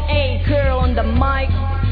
Hey girl on the mic.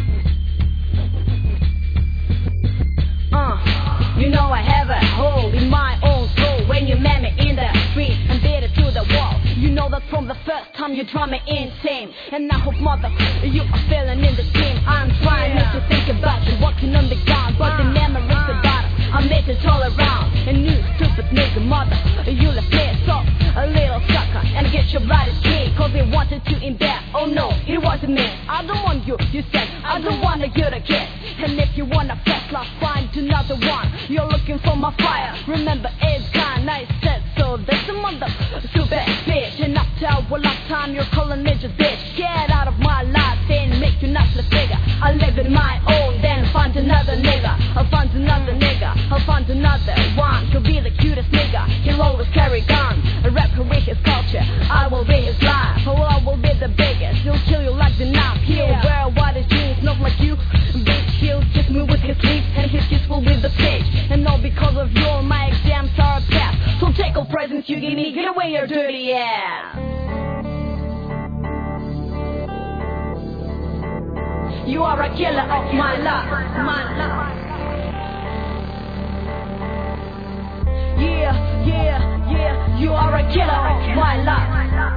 You know I have a hole in my own soul. When you met me in the street and beat it to the wall, you know that from the first time you drive me insane. And I hope mother, you are feeling in the dream. I'm trying not to think about you walking on the ground, but the memories about us I made it all around. And you stupid nigga mother, you left me so a little sucker and get your bloody street, cause they wanted you in there. Oh no, it wasn't me. I don't want you, you said I don't want you to get. And if you wanna fast life, find another one. You're looking for my fire, remember it's gone. I said so, that's a mother stupid bitch. And after a lifetime you're calling me just bitch. Get out of my life and make you not the figure. I live in my own, then find another nigga. I'll find another nigga, I'll find another one. He'll be the cutest nigga, he'll always carry gun. A rapper with his culture, I will be his life. Oh, I will be the biggest, he'll kill you like the knife. He'll wear white jeans, not like you, bitch. He'll kiss me with his lips and his kiss will be the pitch. And all because of you, my exams are passed. So take all presents you gave me, get away your dirty ass. You are a killer of my life, my life. Yeah, yeah, yeah, you are a killer of my life.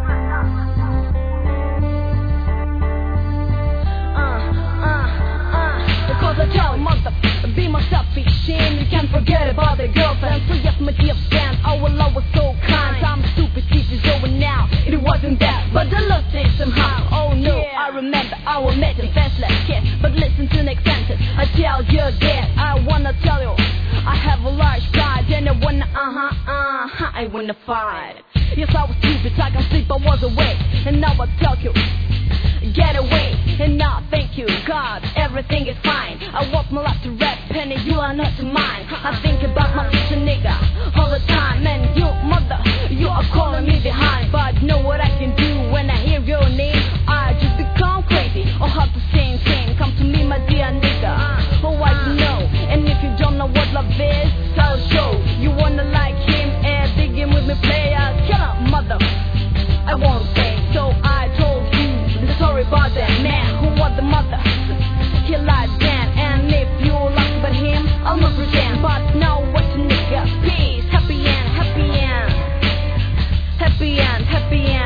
Because I tell mother, be my selfish and you can't forget about the girlfriend. So yes, my dear friend, I will always so kind. I'm stupid, this is over now, it wasn't that, but the love takes somehow. Oh no, I remember I will make a faceless kiss. But listen to next sentence, I tell you again. I wanna tell you, I have a large pride. And I wanna, I wanna fight. Yes, I was stupid, I can sleep, I was awake. And now I tell you, get away. And now thank you God, everything is fine. I want my life to rap, Penny, you are not mine. I think about my future nigga all the time. And you mother, you are calling me behind. But know what I can do when I hear your name? I just become crazy, or have the same thing. Come to me my dear nigga, oh I know. And if you don't know what love is, I'll show. You wanna like him and dig him with me, player. Kill up mother, I won't say. So I told you the story about that man who was the mother. He lied then, and if you like about him, I'll not pretend. But now what's a nigga? Peace, happy end, happy end, happy end, happy end.